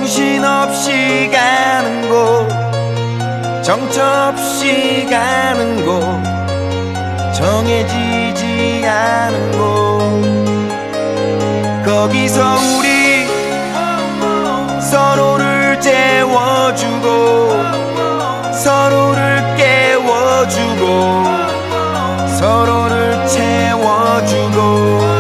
정신없이 가는 곳, 정처없이 가는 곳, 정해지지 않은 곳, 거기서 우리 서로를 재워주고 서로를 깨워주고 서로를 채워주고.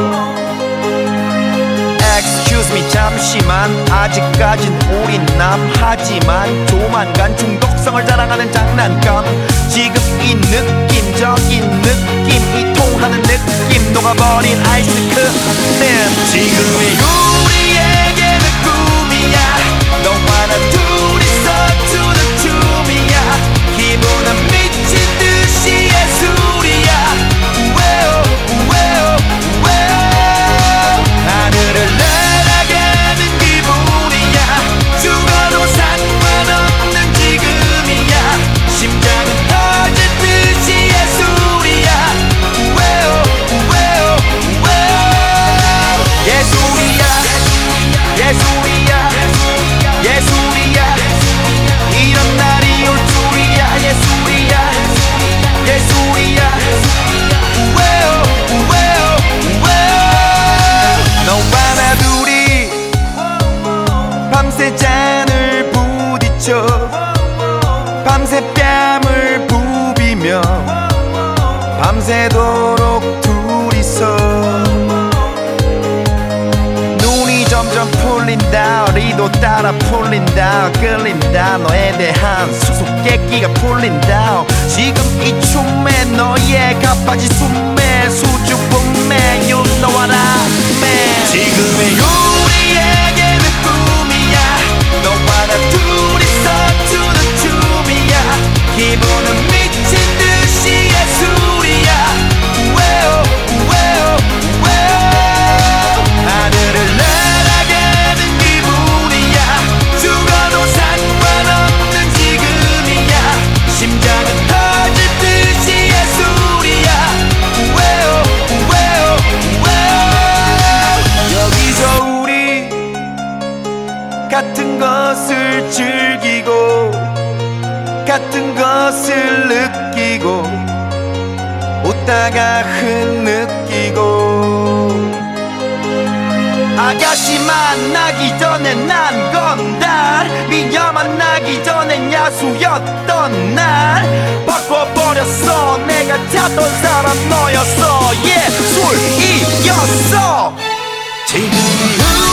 Excuse me 잠시만, 아직까진 우린 남하지만 조만간 중독성을 자랑하는 장난감. 지금 이 느낌적인 느낌, 이 통하는 느낌, 녹아버린 아이스크림. 지금의 우리에게는 꿈이야. 너와 나 둘이서 추는 춤이야. 기분은 미친 듯이 예술이야. 우웨오 우웨오 우웨오. 하늘을 날아가는 기분이야. 죽어도 상관없는 지금이야. 심장은 터질 듯이 예술이야. 우웨오 우웨오 우웨오. 예술이야 예술이야 예술이야. 이런 날이 올 줄이야. 예술이야 예술이야. 우웨오 우웨오 우웨오. 너와 나 둘이 밤새 잔을 부딪혀 밤새 뺨을 부비며 밤새도록 둘이서 눈이 점점 풀린다. 리도 따라 풀린다. 끌린다. 너에 대한 수수께끼가 풀린다. 지금 이 춤에 너의 가빠지 숨에 수줍음에 You know what I mean. 지금의 우리에게는 꿈이야. 너와 나 둘이서 추는 춤이야. 기분은 미친 듯이 예술이야. 우웨오 우웨오 우웨오. 하늘을 날아가는 기분이야. 죽어도 상관없는 지금이야. 심장은 터질 듯이 예술이야. 우웨오 우웨오 우웨오. 여기서 우리 같은 것을 즐기고 같은 것을 느끼고 웃다가 흐느끼고. 아가씨 만나기 전에 난 건달, 미녀 만나기 전엔 야수였던 날 바꿔버렸어. 내가 찾던 사람 너였어. 예술이었어. 지금